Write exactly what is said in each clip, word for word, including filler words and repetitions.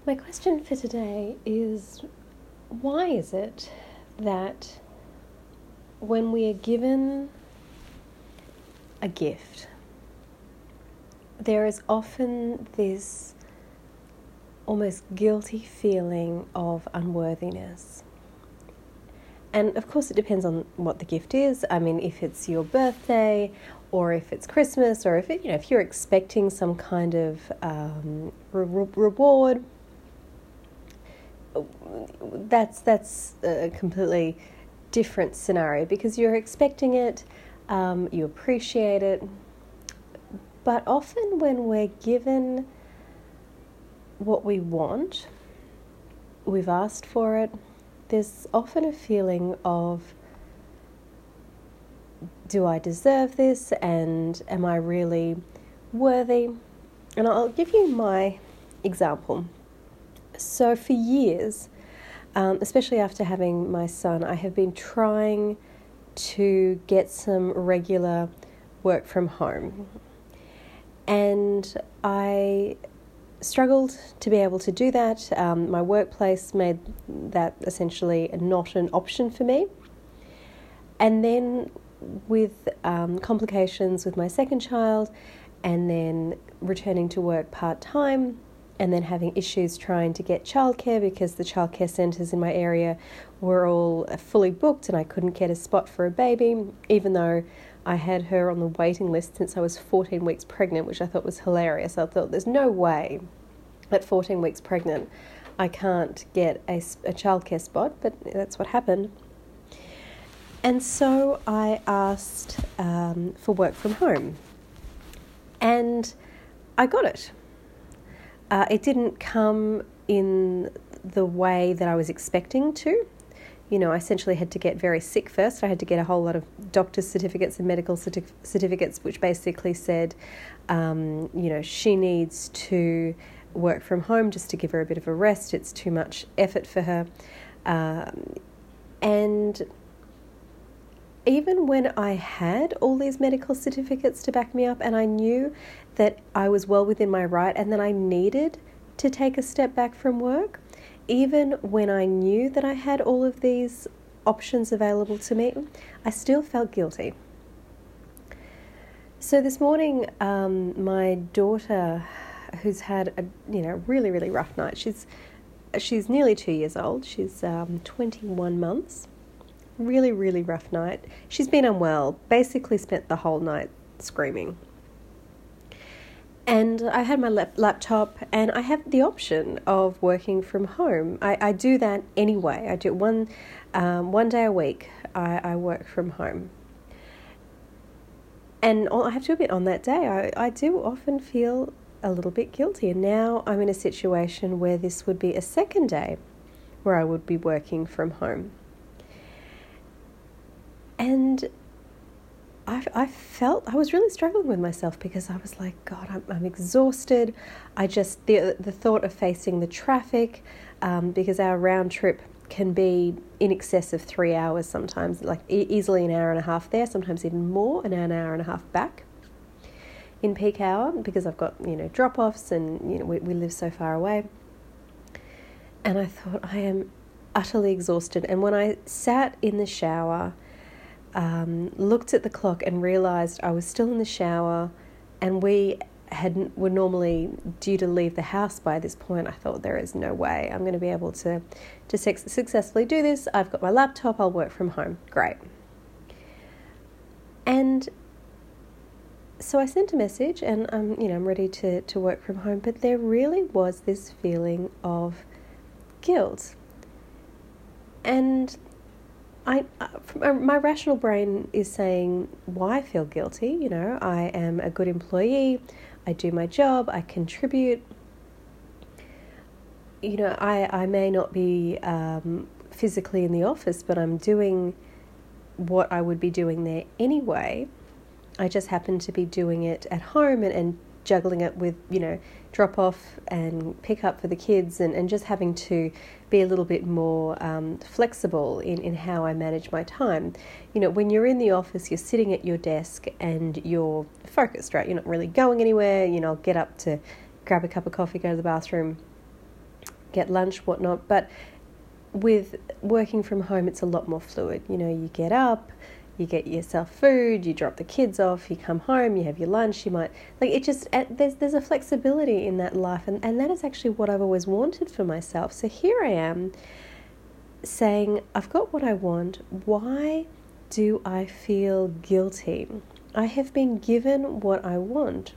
My question for today is, why is it that when we are given a gift, there is often this almost guilty feeling of unworthiness? And of course it depends on what the gift is. I mean, if it's your birthday or if it's Christmas or if it, you know, if you're expecting some kind of um, re- reward, that's that's a completely different scenario because you're expecting it, um, you appreciate it. But often when we're given what we want, we've asked for it, there's often a feeling of, do I deserve this, and am I really worthy? And I'll give you my example. So for years, um, especially after having my son, I have been trying to get some regular work from home. And I struggled to be able to do that. Um, my workplace made that essentially not an option for me. And then with um, complications with my second child, and then returning to work part-time, and then having issues trying to get childcare because the childcare centres in my area were all fully booked and I couldn't get a spot for a baby, even though I had her on the waiting list since I was fourteen weeks pregnant, which I thought was hilarious. I thought there's no way at fourteen weeks pregnant I can't get a, a childcare spot, but that's what happened. And so I asked um, for work from home, and I got it. Uh, it didn't come in the way that I was expecting to. You know, I essentially had to get very sick first. I had to get a whole lot of doctor's certificates and medical certi- certificates, which basically said, um, you know, she needs to work from home just to give her a bit of a rest. It's too much effort for her. Um, and even when I had all these medical certificates to back me up, and I knew that I was well within my right and that I needed to take a step back from work, even when I knew that I had all of these options available to me, I still felt guilty. So this morning, um, my daughter, who's had a you know really really rough night, she's she's nearly two years old. She's um, twenty-one months. Really, really rough night. She's been unwell, basically spent the whole night screaming. And I had my lap- laptop and I have the option of working from home. I, I do that anyway. I do one um, one day a week. I, I work from home. And I have to admit, on that day, I, I do often feel a little bit guilty. And now I'm in a situation where this would be a second day where I would be working from home. And I, I felt, I was really struggling with myself because I was like, God, I'm, I'm exhausted. I just, the the thought of facing the traffic, um, because our round trip can be in excess of three hours sometimes, like e- easily an hour and a half there, sometimes even more, an hour, an hour and a half back in peak hour, because I've got, you know, drop-offs and, you know, we, we live so far away. And I thought, I am utterly exhausted. And when I sat in the shower, Um, looked at the clock and realised I was still in the shower, and we had were normally due to leave the house by this point. I thought, there is no way I'm going to be able to, to su- successfully do this. I've got my laptop, I'll work from home. Great. And so I sent a message and um, you know, I'm ready to, to work from home, but there really was this feeling of guilt. And I, uh, my rational brain is saying, why feel guilty? You know, I am a good employee, I do my job, I contribute. You know, I, I may not be um, physically in the office, but I'm doing what I would be doing there anyway. I just happen to be doing it at home and, and juggling it with, you know, drop off and pick up for the kids, and, and just having to be a little bit more um, flexible in, in how I manage my time. You know, when you're in the office, you're sitting at your desk and you're focused, right? You're not really going anywhere. You know, I'll get up to grab a cup of coffee, go to the bathroom, get lunch, whatnot. But with working from home, it's a lot more fluid. You know, you get up, you get yourself food, you drop the kids off, you come home, you have your lunch, you might, like, it just, there's there's a flexibility in that life, and, and that is actually what I've always wanted for myself. So here I am saying, I've got what I want, why do I feel guilty? I have been given what I want.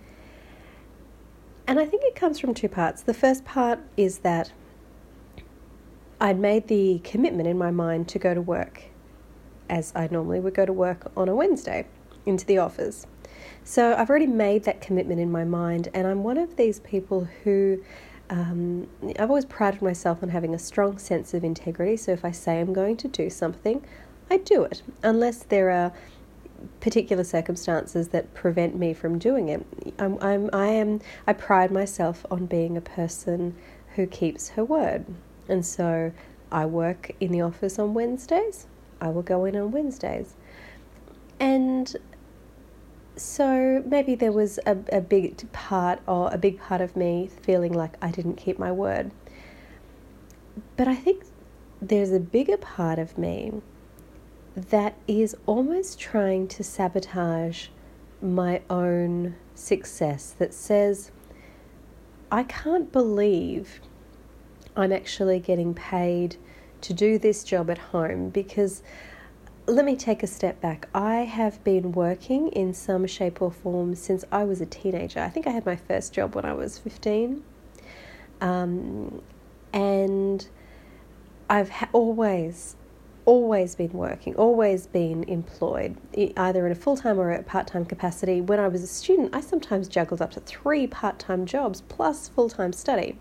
And I think it comes from two parts. The first part is that I'd made the commitment in my mind to go to work as I normally would go to work on a Wednesday into the office. So I've already made that commitment in my mind, and I'm one of these people who um, I've always prided myself on having a strong sense of integrity. So if I say I'm going to do something, I do it, unless there are particular circumstances that prevent me from doing it. I'm, I'm, I am, I pride myself on being a person who keeps her word. And so I work in the office on Wednesdays. I will go in on Wednesdays. And so maybe there was a, a big part or a big part of me feeling like I didn't keep my word. But I think there's a bigger part of me that is almost trying to sabotage my own success, that says, I can't believe I'm actually getting paid to do this job at home, because let me take a step back. I have been working in some shape or form since I was a teenager. I think I had my first job when I was fifteen. Um, and I've ha- always, always been working, always been employed, either in a full-time or a part-time capacity. When I was a student, I sometimes juggled up to three part-time jobs plus full-time study.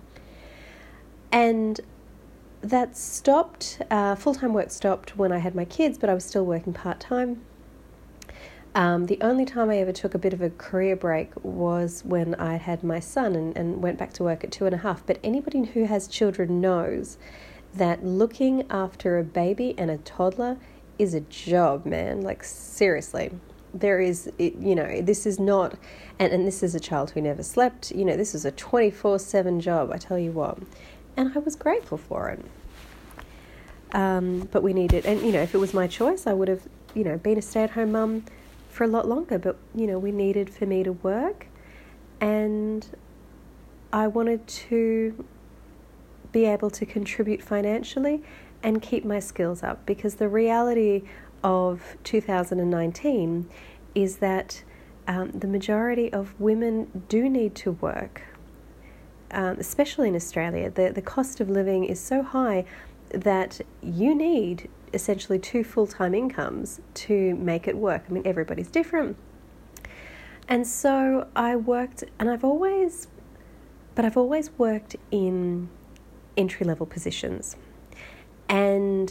And that stopped, uh, full-time work stopped when I had my kids, but I was still working part-time. Um, the only time I ever took a bit of a career break was when I had my son and, and went back to work at two and a half. But anybody who has children knows that looking after a baby and a toddler is a job, man. Like, seriously. There is, you know, this is not, and, and this is a child who never slept, you know, this is a twenty-four seven job, I tell you what. And I was grateful for it. Um, but we needed, and, you know, if it was my choice, I would have, you know, been a stay-at-home mum for a lot longer. But, you know, we needed for me to work, and I wanted to be able to contribute financially and keep my skills up, because the reality of two thousand nineteen is that um, the majority of women do need to work. Um, especially in Australia, the, the cost of living is so high that you need essentially two full-time incomes to make it work. I mean, everybody's different. And so I worked, and I've always, but I've always worked in entry-level positions. And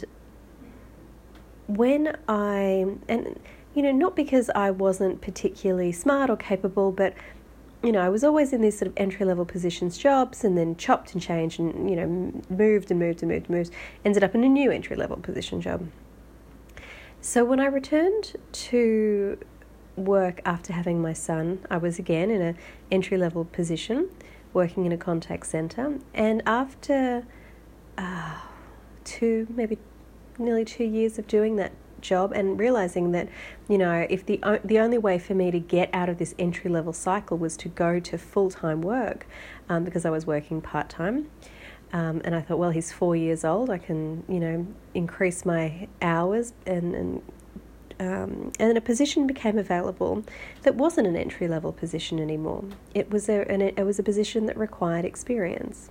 when I, and, you know, not because I wasn't particularly smart or capable, but you know, I was always in these sort of entry-level positions jobs, and then chopped and changed and, you know, moved and moved and moved and moved, ended up in a new entry-level position job. So when I returned to work after having my son, I was again in an entry-level position, working in a contact centre. And after uh, two, maybe nearly two years of doing that job, and realizing that, you know, if the the only way for me to get out of this entry level cycle was to go to full time work, um, because I was working part time, um, and I thought, well, he's four years old, I can, you know, increase my hours, and and um, and then a position became available that wasn't an entry level position anymore. It was a an, it was a position that required experience,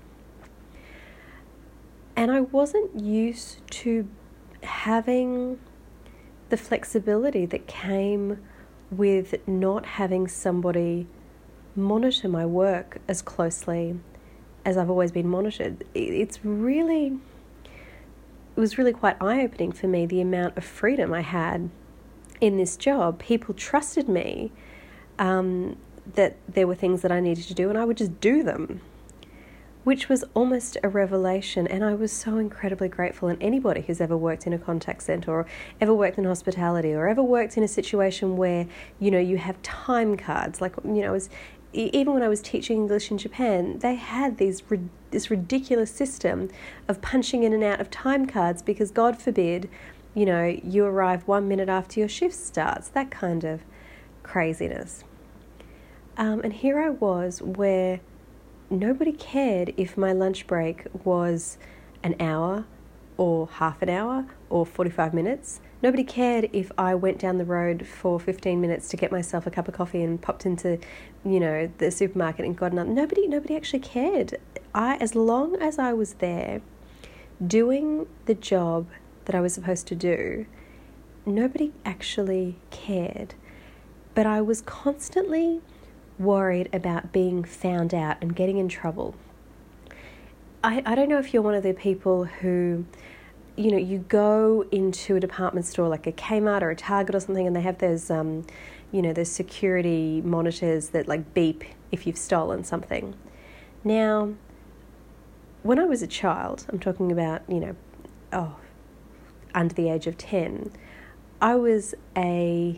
and I wasn't used to having the flexibility that came with not having somebody monitor my work as closely as I've always been monitored. It's really, it was really quite eye-opening for me, the amount of freedom I had in this job. People trusted me, um, that there were things that I needed to do, and I would just do them, which was almost a revelation. And I was so incredibly grateful. And anybody who's ever worked in a contact centre, or ever worked in hospitality, or ever worked in a situation where, you know, you have time cards, like, you know, as even when I was teaching English in Japan, they had these this ridiculous system of punching in and out of time cards because, God forbid, you know, you arrive one minute after your shift starts, that kind of craziness. Um, and here I was where nobody cared if my lunch break was an hour or half an hour or forty-five minutes. Nobody cared if I went down the road for fifteen minutes to get myself a cup of coffee and popped into, you know, the supermarket and got another. Nobody, nobody actually cared. I, as long as I was there doing the job that I was supposed to do, nobody actually cared. But I was constantly worried about being found out and getting in trouble. I, I don't know if you're one of the people who, you know, you go into a department store like a Kmart or a Target or something, and they have those, um, you know, those security monitors that like beep if you've stolen something. Now, when I was a child, I'm talking about, you know, oh, under the age of ten, I was a,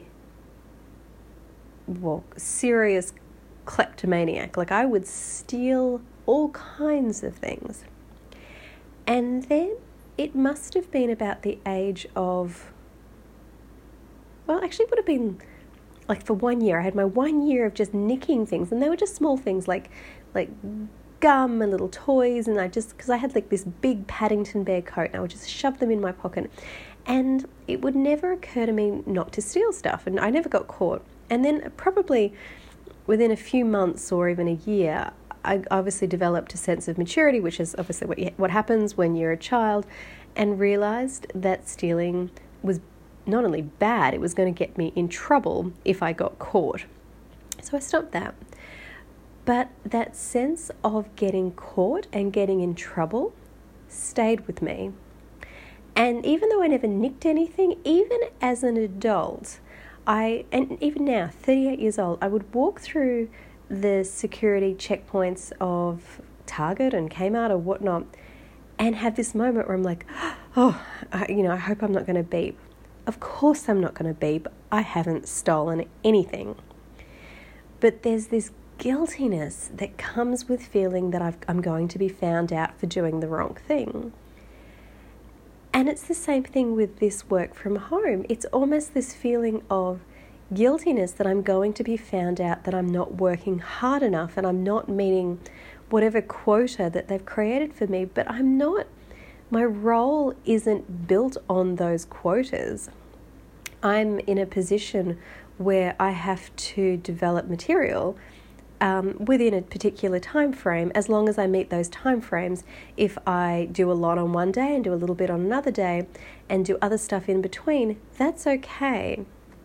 well, serious kleptomaniac. Like, I would steal all kinds of things. And then it must have been about the age of, well, actually it would have been like for one year. I had my one year of just nicking things, and they were just small things like like gum and little toys, and I just, because I had like this big Paddington Bear coat, and I would just shove them in my pocket. And it would never occur to me not to steal stuff, and I never got caught. And then probably within a few months or even a year, I obviously developed a sense of maturity, which is obviously what you, what happens when you're a child, and realised that stealing was not only bad, it was going to get me in trouble if I got caught. So I stopped that. But that sense of getting caught and getting in trouble stayed with me. And even though I never nicked anything, even as an adult, I, and even now, thirty-eight years old, I would walk through the security checkpoints of Target and Kmart or whatnot and have this moment where I'm like, oh, I, you know, I hope I'm not going to beep. Of course I'm not going to beep. I haven't stolen anything. But there's this guiltiness that comes with feeling that I've, I'm going to be found out for doing the wrong thing. And it's the same thing with this work from home. It's almost this feeling of guiltiness that I'm going to be found out that I'm not working hard enough and I'm not meeting whatever quota that they've created for me, but I'm not, my role isn't built on those quotas. I'm in a position where I have to develop material Um, within a particular time frame, as long as I meet those time frames. If I do a lot on one day and do a little bit on another day and do other stuff in between, that's okay.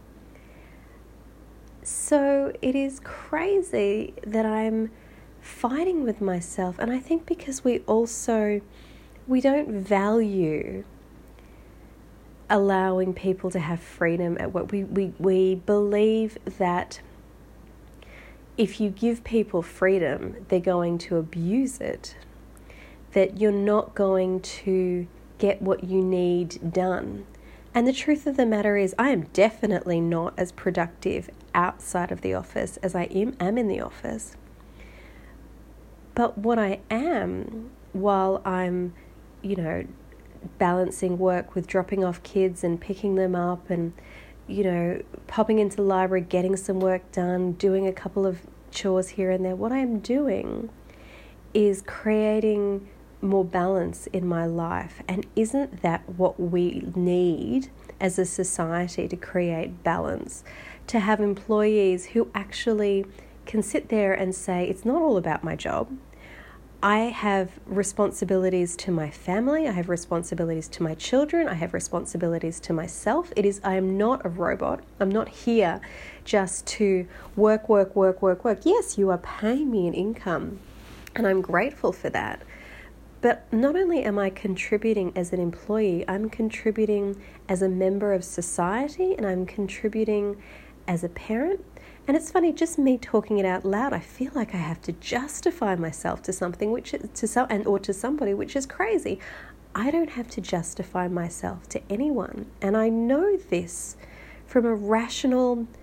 So it is crazy that I'm fighting with myself, and I think because we also, we don't value allowing people to have freedom at work. We, we, we believe that if you give people freedom, they're going to abuse it, that you're not going to get what you need done. And the truth of the matter is, I am definitely not as productive outside of the office as I am, am in the office. But what I am, while I'm, you know, balancing work with dropping off kids and picking them up and, you know, popping into the library, getting some work done, doing a couple of chores here and there, what I'm doing is creating more balance in my life. And isn't that what we need as a society, to create balance? To have employees who actually can sit there and say, it's not all about my job. I have responsibilities to my family, I have responsibilities to my children, I have responsibilities to myself. It is, I am not a robot. I'm not here just to work, work, work, work, work. Yes, you are paying me an income, and I'm grateful for that. But not only am I contributing as an employee, I'm contributing as a member of society, and I'm contributing as a parent. And it's funny, just me talking it out loud, I feel like I have to justify myself to something, which is to some, and or to somebody, which is crazy. I don't have to justify myself to anyone, and I know this from a rational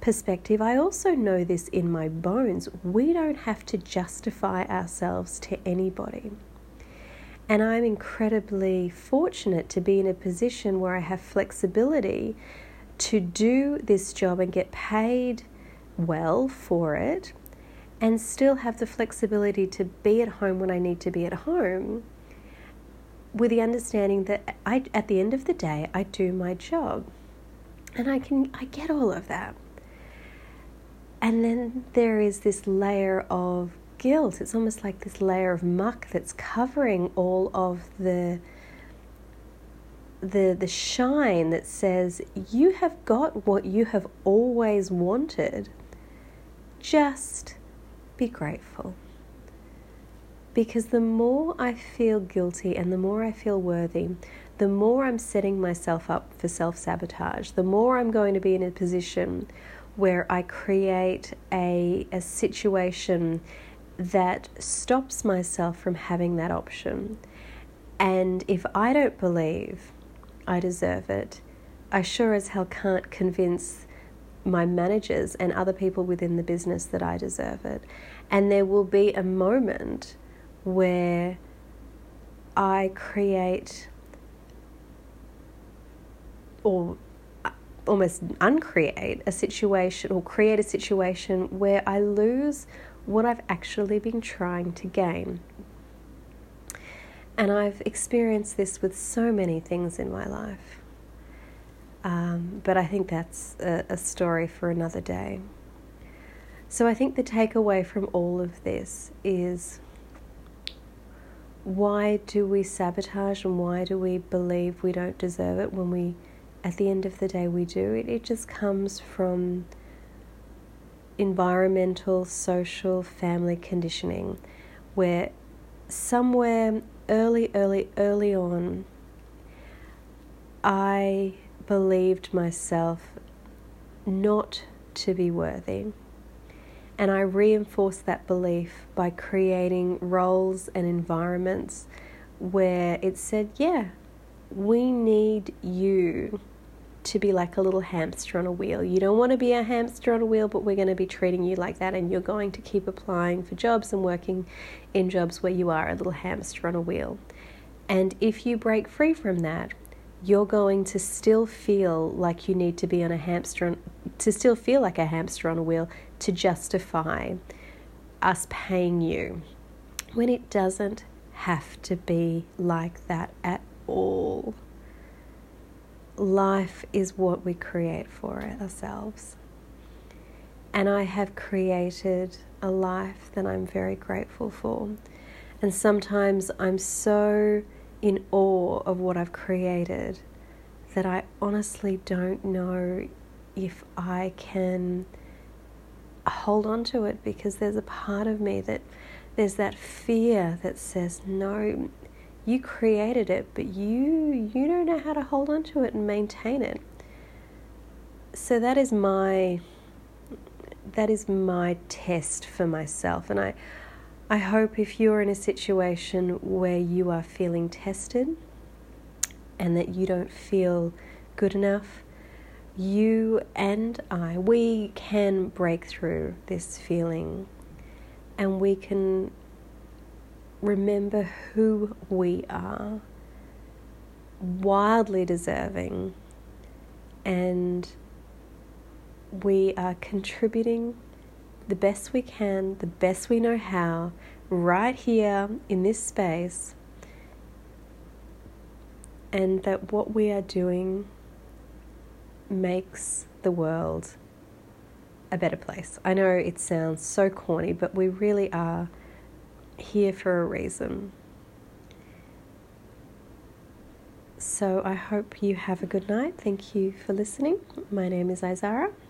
perspective, I also know this in my bones. We don't have to justify ourselves to anybody. And I'm incredibly fortunate to be in a position where I have flexibility to do this job and get paid well for it, and still have the flexibility to be at home when I need to be at home, with the understanding that I, at the end of the day, I do my job. And I can, I get all of that. And then there is this layer of guilt. It's almost like this layer of muck that's covering all of the the the shine that says you have got what you have always wanted. Just be grateful. Because the more I feel guilty and the more I feel worthy, the more I'm setting myself up for self-sabotage, the more I'm going to be in a position where I create a, a situation that stops myself from having that option. And if I don't believe I deserve it, I sure as hell can't convince my managers and other people within the business that I deserve it. And there will be a moment where I create or almost uncreate a situation or create a situation where I lose what I've actually been trying to gain. And I've experienced this with so many things in my life. Um, but I think that's a, a story for another day. So I think the takeaway from all of this is, why do we sabotage and why do we believe we don't deserve it when we, at the end of the day, we do? It, it just comes from environmental, social, family conditioning, where somewhere early, early, early on, I believed myself not to be worthy. And I reinforced that belief by creating roles and environments where it said, yeah, we need you to be like a little hamster on a wheel. You don't want to be a hamster on a wheel, but we're going to be treating you like that, and you're going to keep applying for jobs and working in jobs where you are a little hamster on a wheel. And if you break free from that, you're going to still feel like you need to be on a hamster, on, to still feel like a hamster on a wheel to justify us paying you, when it doesn't have to be like that at all. Life is what we create for ourselves. And I have created a life that I'm very grateful for. And sometimes I'm so in awe of what I've created that I honestly don't know if I can hold on to it, because there's a part of me that there's that fear that says, no, you created it, but you you don't know how to hold on to it and maintain it. So that is my that is my test for myself. And I I hope if you're in a situation where you are feeling tested and that you don't feel good enough, you and I, we can break through this feeling, and we can remember who we are, wildly deserving, and we are contributing the best we can, the best we know how, right here in this space, and that what we are doing makes the world a better place. I know it sounds so corny, but we really are here for a reason. So I hope you have a good night. Thank you for listening. My name is Izara.